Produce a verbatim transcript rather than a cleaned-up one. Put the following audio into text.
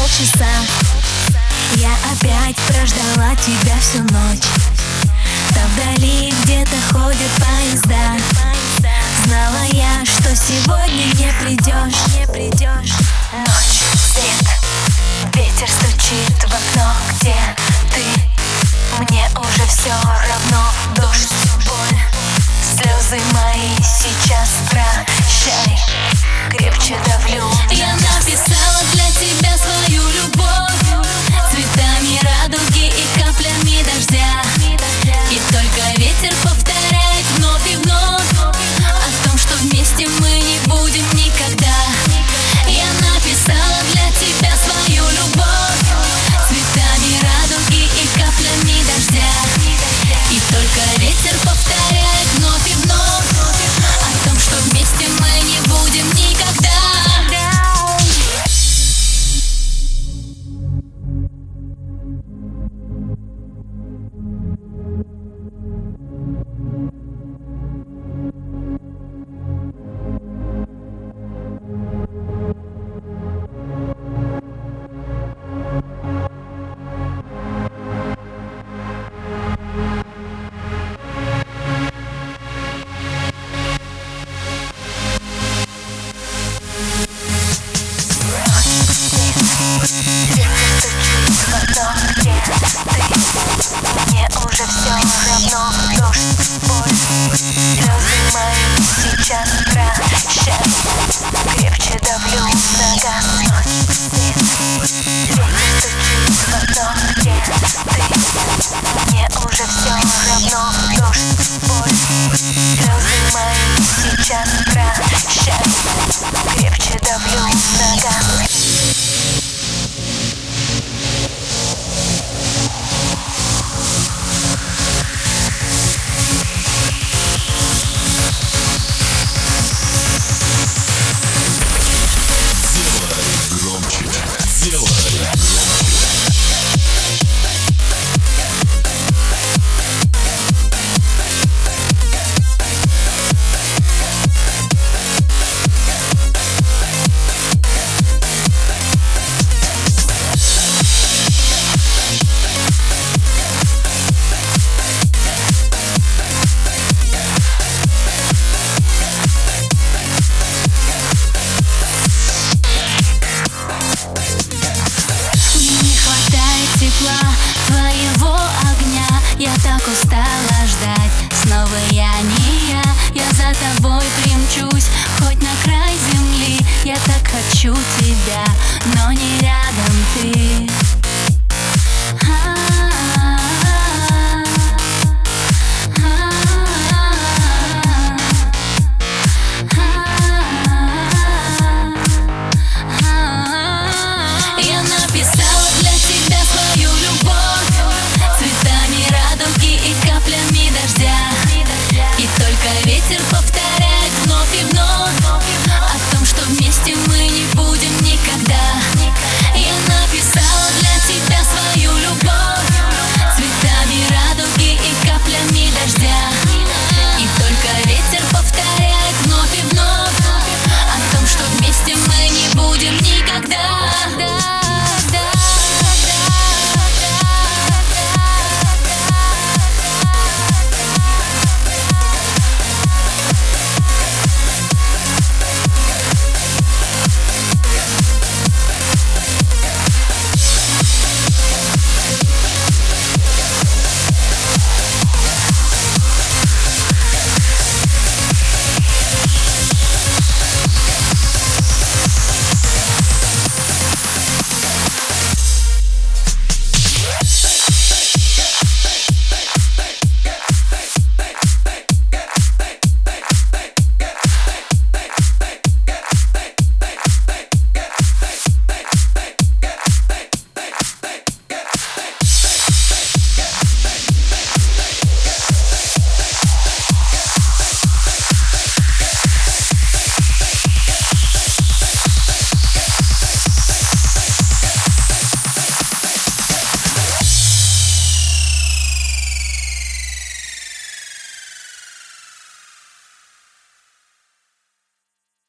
полчаса. Я опять прождала тебя всю ночь. Там вдали где-то ходят поезда. Знала я, что сегодня не придешь, не придешь. Ночь, свет, ветер стучит в окно. Где ты? Мне уже все равно. Дождь, боль, слезы мои сейчас прощай. Крепче давлю. Я написала для тебя свою любовь цветами радуги и каплями дождя. И только ветер повторяет вновь и вновь о том, что вместе мы не будем никогда. Я написала для тебя свою любовь цветами радуги и каплями дождя. И только ветер повторяет вновь и вновь о том, что вместе мы не будем никогда. Мне уже все равно. Дождь, боль, слезы мои сейчас прощай. Крепче давлю на газ. Ночь, свет, ветер стучит в окно. Где ты? Мне уже все равно. Дождь, боль, слезы мои сейчас прощай. Крепче давлю на газ. Твоего огня, я так устала ждать. Снова я не я, я за тобой примчусь. Хоть на край земли, я так хочу тебя, но не рядом ты. Я написала для тебя свою любовь цветами радуги и каплями дождя. И только ветер повторяет